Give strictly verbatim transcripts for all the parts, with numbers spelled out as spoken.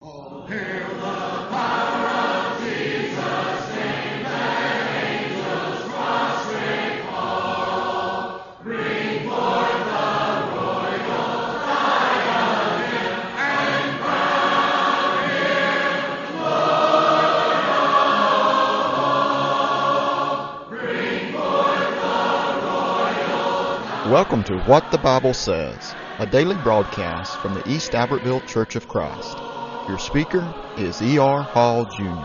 Oh, hail the power of Jesus' name, let angels prostrate fall. Bring forth the royal diadem and crown him Lord of all. Bring forth the royal diadem. Welcome to What the Bible Says, a daily broadcast from the East Albertville Church of Christ. Your speaker is E R Hall, Junior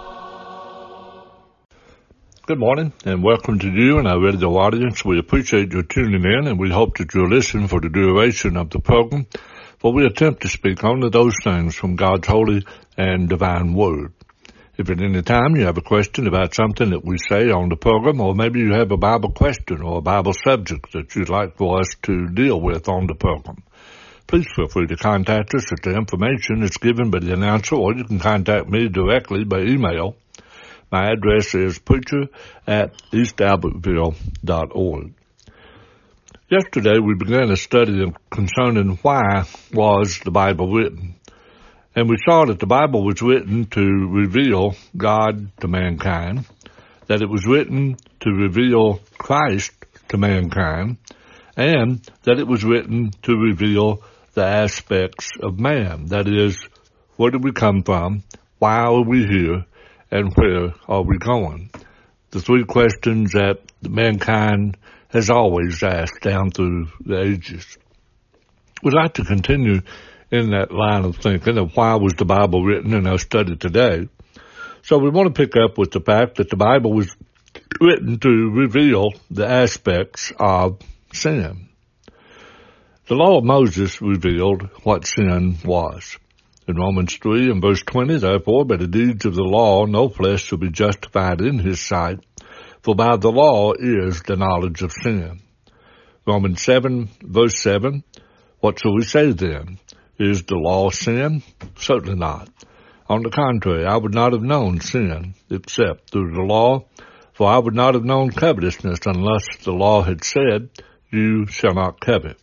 Good morning, and welcome to you and our radio audience. We appreciate your tuning in, and we hope that you'll listen for the duration of the program, for we attempt to speak only those things from God's holy and divine word. If at any time you have a question about something that we say on the program, or maybe you have a Bible question or a Bible subject that you'd like for us to deal with on the program, please feel free to contact us at the information that's given by the announcer, or you can contact me directly by email. My address is preacher at east albertville dot org. Yesterday we began a study concerning why was the Bible written. And we saw that the Bible was written to reveal God to mankind, that it was written to reveal Christ to mankind, and that it was written to reveal the aspects of man. That is, where did we come from, why are we here, and where are we going? The three questions that mankind has always asked down through the ages. We'd like to continue in that line of thinking of why was the Bible written in our study today. So we want to pick up with the fact that the Bible was written to reveal the aspects of sin. The law of Moses revealed what sin was. In Romans three and verse twenty, therefore, by the deeds of the law, no flesh shall be justified in his sight, for by the law is the knowledge of sin. Romans seven, verse seven, what shall we say then? Is the law sin? Certainly not. On the contrary, I would not have known sin except through the law, for I would not have known covetousness unless the law had said, you shall not covet.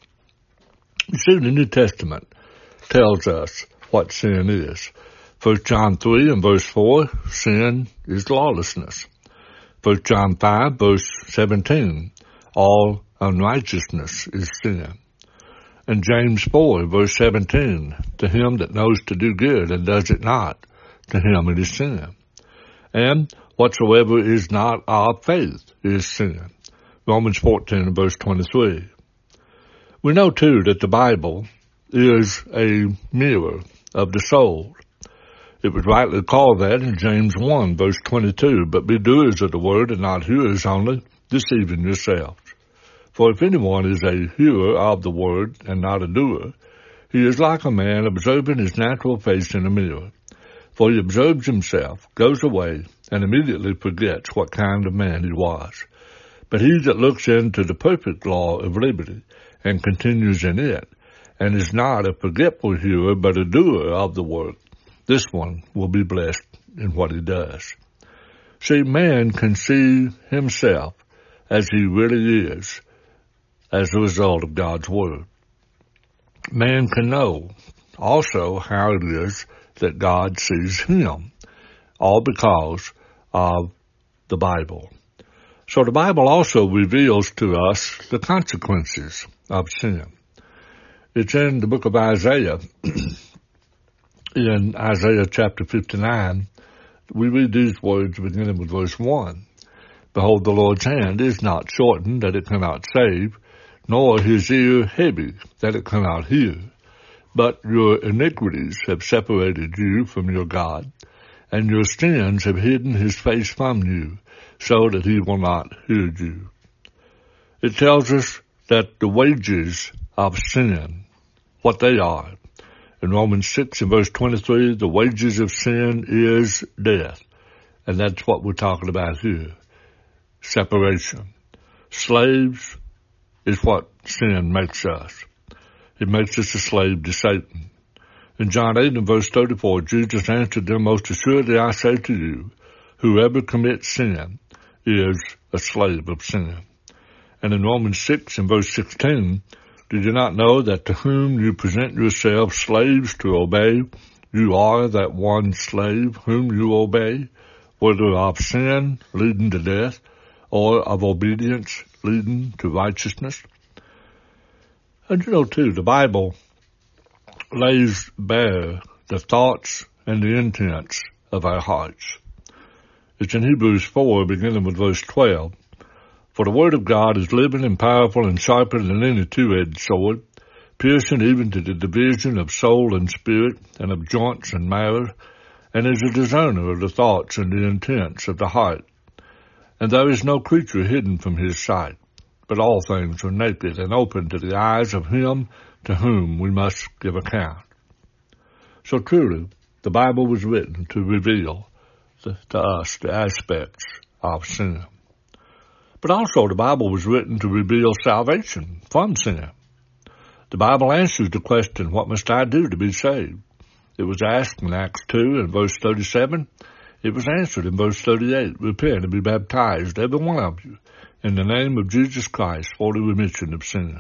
You see, the New Testament tells us what sin is. First John three and verse four, sin is lawlessness. First John five, verse seventeen, all unrighteousness is sin. And James four, verse seventeen, to him that knows to do good and does it not, to him it is sin. And whatsoever is not of faith is sin. Romans fourteen, verse twenty-three. We know, too, that the Bible is a mirror of the soul. It was rightly called that in James one, verse twenty-two, but be doers of the word and not hearers only, deceiving yourselves. For if anyone is a hearer of the word and not a doer, he is like a man observing his natural face in a mirror. For he observes himself, goes away, and immediately forgets what kind of man he was. But he that looks into the perfect law of liberty and continues in it, and is not a forgetful hearer, but a doer of the work, this one will be blessed in what he does. See, man can see himself as he really is, as a result of God's Word. Man can know also how it is that God sees him, all because of the Bible. So the Bible also reveals to us the consequences of sin. It's in the book of Isaiah, in Isaiah chapter fifty-nine, we read these words beginning with verse one. Behold, the Lord's hand is not shortened that it cannot save, nor his ear heavy, that it cannot hear. But your iniquities have separated you from your God, and your sins have hidden his face from you, so that he will not hear you. It tells us that the wages of sin, what they are. In Romans six and verse twenty-three, the wages of sin is death. And that's what we're talking about here. Separation. Slaves is what sin makes us. It makes us a slave to Satan. In John eight and verse thirty-four, Jesus answered them, most assuredly I say to you, whoever commits sin is a slave of sin. And in Romans six and verse sixteen, did you not know that to whom you present yourselves slaves to obey, You are that one slave whom you obey, whether of sin leading to death or of obedience leading to righteousness. And you know, too, the Bible lays bare the thoughts and the intents of our hearts. It's in Hebrews four, beginning with verse twelve. For the word of God is living and powerful and sharper than any two-edged sword, piercing even to the division of soul and spirit and of joints and marrow, and is a discerner of the thoughts and the intents of the heart. And there is no creature hidden from his sight, but all things are naked and open to the eyes of him to whom we must give account. So truly, the Bible was written to reveal the, to us the aspects of sin. But also the Bible was written to reveal salvation from sin. The Bible answers the question, what must I do to be saved? It was asked in Acts two and verse thirty-seven. It was answered in verse thirty-eight, repent and be baptized, every one of you, in the name of Jesus Christ for the remission of sins.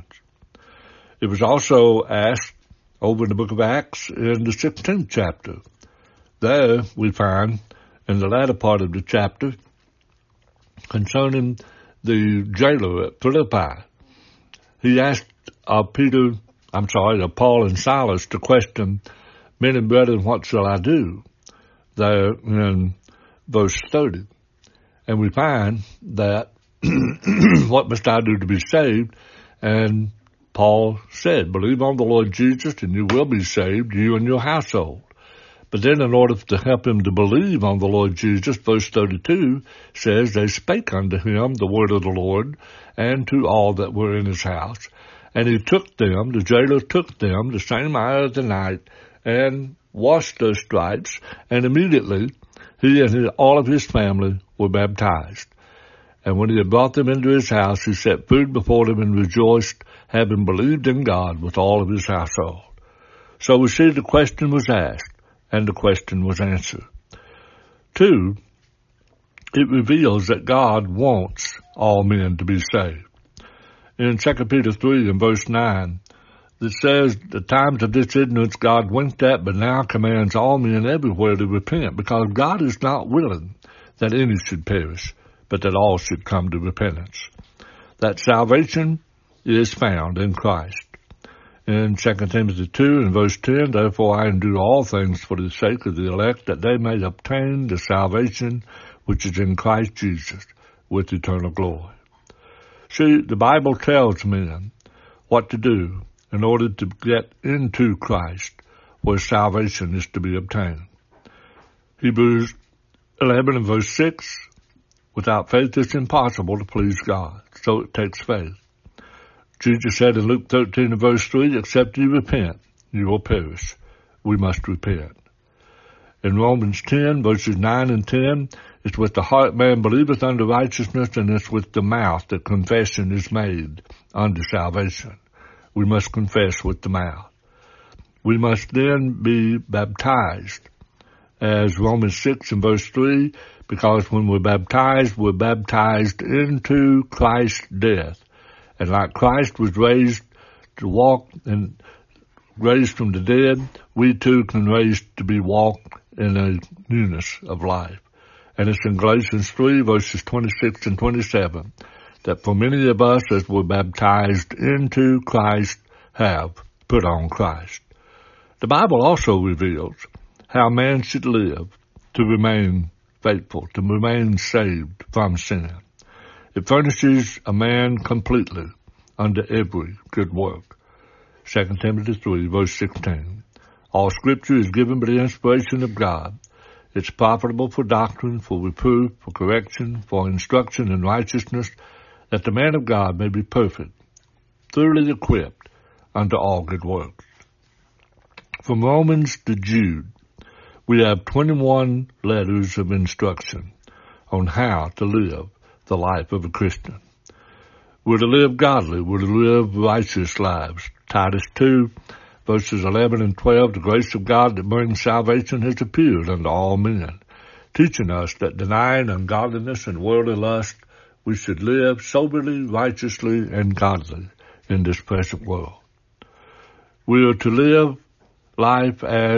It was also asked over in the book of Acts in the sixteenth chapter. There we find in the latter part of the chapter concerning the jailer at Philippi. He asked uh, Peter, I'm sorry, uh, Paul and Silas the question, men and brethren, what shall I do? There in verse thirty. And we find that what must I do to be saved? And Paul said, believe on the Lord Jesus and you will be saved, you and your household. But then in order to help him to believe on the Lord Jesus, verse thirty-two says, they spake unto him the word of the Lord and to all that were in his house. And he took them, the jailer took them the same hour of the night and washed their stripes. And immediately he and his, all of his family were baptized. And when he had brought them into his house, he set food before them and rejoiced, having believed in God with all of his household. So we see the question was asked, and the question was answered. Two, it reveals that God wants all men to be saved. In Second Peter three and verse nine, it says, the times of this ignorance God winked at, but now commands all men everywhere to repent, because God is not willing that any should perish, but that all should come to repentance. That salvation is found in Christ. In Second Timothy two and verse ten, therefore I endure all things for the sake of the elect, that they may obtain the salvation which is in Christ Jesus with eternal glory. See, the Bible tells men what to do in order to get into Christ, where salvation is to be obtained. Hebrews eleven and verse six, without faith it's impossible to please God, so it takes faith. Jesus said in Luke thirteen and verse three, except you repent, you will perish. We must repent. In Romans ten, verses nine and ten, it's with the heart man believeth unto righteousness, and it's with the mouth that confession is made unto salvation. We must confess with the mouth. We must then be baptized, as Romans six and verse three, because when we're baptized, we're baptized into Christ's death. And like Christ was raised to walk and raised from the dead, we too can raise to be walked in a newness of life. And it's in Galatians three, verses twenty-six and twenty-seven, that for many of us as we're baptized into Christ have put on Christ. The Bible also reveals how man should live to remain faithful, to remain saved from sin. It furnishes a man completely unto every good work. Second Timothy three, verse sixteen. All Scripture is given by the inspiration of God. It's profitable for doctrine, for reproof, for correction, for instruction in righteousness, that the man of God may be perfect, thoroughly equipped unto all good works. From Romans to Jude, we have twenty-one letters of instruction on how to live the life of a Christian. We're to live godly. We're to live righteous lives. Titus two, verses eleven and twelve, the grace of God that brings salvation has appeared unto all men, teaching us that denying ungodliness and worldly lust, we should live soberly, righteously, and godly in this present world. We are to live life as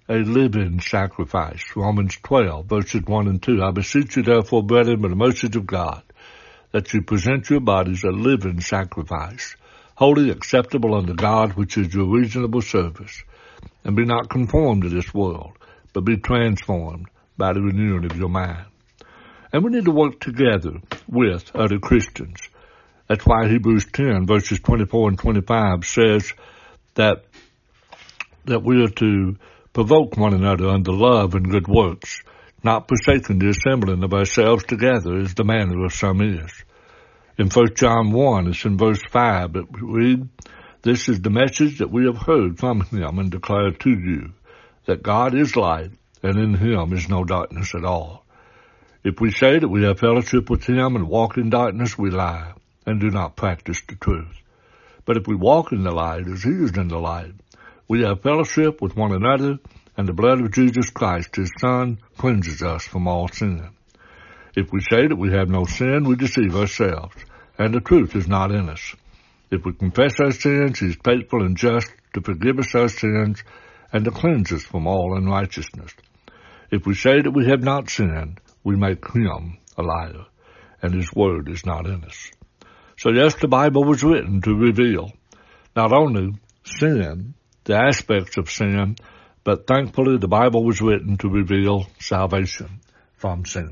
a living sacrifice. Romans twelve, verses one and two. I beseech you therefore, brethren, by the mercies of God, that you present your bodies a living sacrifice, holy, acceptable unto God, which is your reasonable service. And be not conformed to this world, but be transformed by the renewing of your mind. And we need to work together with other Christians. That's why Hebrews ten, verses twenty-four and twenty-five says that, that we are to provoke one another unto love and good works, not forsaking the assembling of ourselves together as the manner of some is. In First John one, it's in verse five, that we read, this is the message that we have heard from him and declared to you, that God is light, and in him is no darkness at all. If we say that we have fellowship with him and walk in darkness, we lie, and do not practice the truth. But if we walk in the light as he is in the light, we have fellowship with one another, and the blood of Jesus Christ, his Son, cleanses us from all sin. If we say that we have no sin, we deceive ourselves, and the truth is not in us. If we confess our sins, he is faithful and just to forgive us our sins and to cleanse us from all unrighteousness. If we say that we have not sinned, we make him a liar, and his word is not in us. So yes, the Bible was written to reveal not only sin, the aspects of sin, but thankfully the Bible was written to reveal salvation from sin.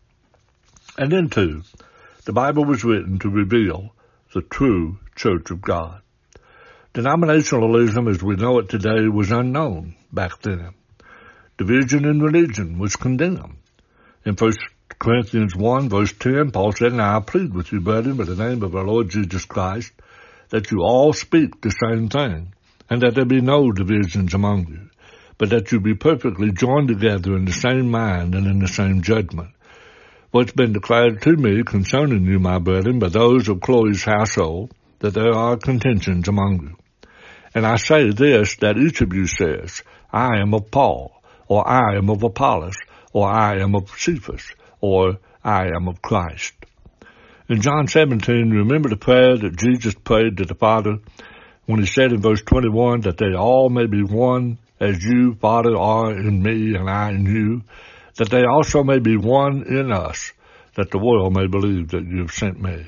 And then two, the Bible was written to reveal the true Church of God. Denominationalism as we know it today was unknown back then. Division in religion was condemned. In First Corinthians one, verse ten, Paul said, Now I plead with you, brethren, by the name of our Lord Jesus Christ, that you all speak the same thing, and that there be no divisions among you, but that you be perfectly joined together in the same mind and in the same judgment. What's been declared to me concerning you, my brethren, by those of Chloe's household, that there are contentions among you. And I say this, that each of you says, I am of Paul, or I am of Apollos, or I am of Cephas, or I am of Christ. In John seventeen, remember the prayer that Jesus prayed to the Father when he said in verse twenty-one that they all may be one as you, Father, are in me and I in you, that they also may be one in us, that the world may believe that you have sent me.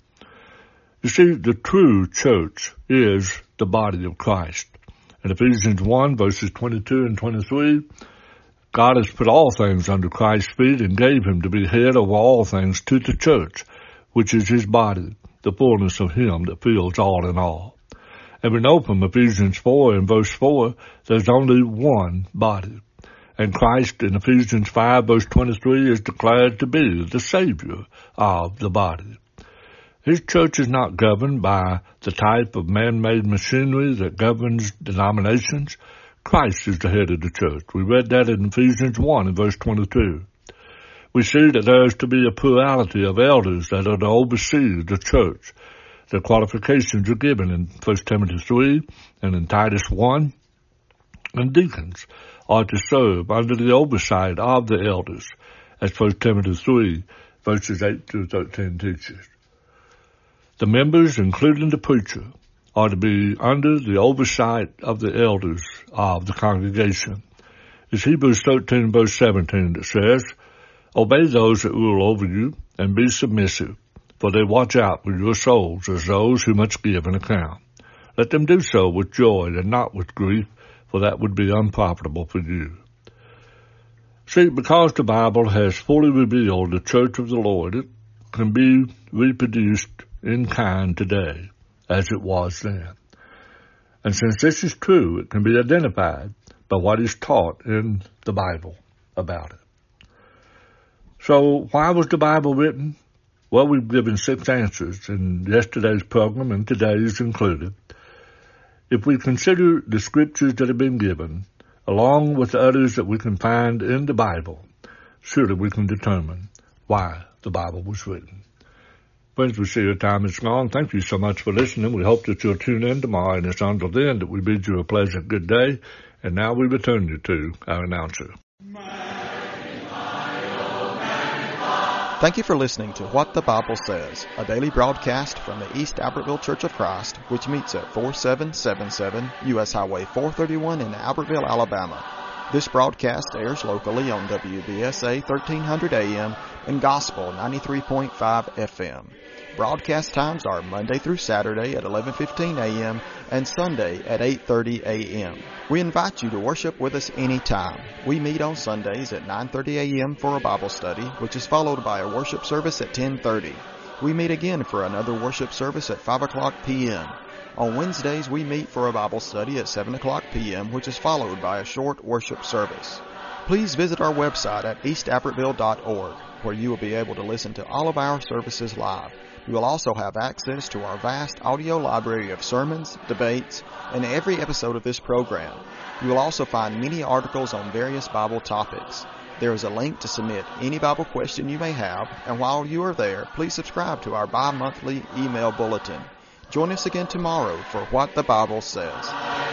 You see, the true church is the body of Christ. In Ephesians one, verses twenty-two and twenty-three, God has put all things under Christ's feet and gave him to be head over all things to the church, which is his body, the fullness of him that fills all in all. And we know from Ephesians four and verse four, there's only one body. And Christ in Ephesians five, verse twenty-three, is declared to be the Savior of the body. His church is not governed by the type of man-made machinery that governs denominations. Christ is the head of the church. We read that in Ephesians one and verse twenty-two. We see that there is to be a plurality of elders that are to oversee the church. The qualifications are given in First Timothy three and in Titus one. And deacons are to serve under the oversight of the elders, as First Timothy three, verses eight through thirteen teaches. The members, including the preacher, are to be under the oversight of the elders of the congregation. It's Hebrews thirteen, verse seventeen that says, Obey those that rule over you, and be submissive, for they watch out for your souls as those who must give an account. Let them do so with joy and not with grief, for that would be unprofitable for you. See, because the Bible has fully revealed the church of the Lord, it can be reproduced in kind today as it was then. And since this is true, it can be identified by what is taught in the Bible about it. So why was the Bible written? Well, we've given six answers in yesterday's program, and today's included. If we consider the scriptures that have been given, along with the others that we can find in the Bible, surely we can determine why the Bible was written. Friends, we see your time is gone. Thank you so much for listening. We hope that you'll tune in tomorrow, and it's until then that we bid you a pleasant good day. And now we return you to our announcer. Thank you for listening to What the Bible Says, a daily broadcast from the East Albertville Church of Christ, which meets at forty-seven seventy-seven U S Highway four thirty-one in Albertville, Alabama. This broadcast airs locally on W B S A thirteen hundred A M and Gospel ninety-three point five F M. Broadcast times are Monday through Saturday at eleven fifteen A M and Sunday at eight thirty A M. We invite you to worship with us anytime. We meet on Sundays at nine thirty A M for a Bible study, which is followed by a worship service at ten thirty. We meet again for another worship service at five o'clock P M On Wednesdays, we meet for a Bible study at seven o'clock P M, which is followed by a short worship service. Please visit our website at east abbottville dot org, where you will be able to listen to all of our services live. You will also have access to our vast audio library of sermons, debates, and every episode of this program. You will also find many articles on various Bible topics. There is a link to submit any Bible question you may have, and while you are there, please subscribe to our bi-monthly email bulletin. Join us again tomorrow for What the Bible Says.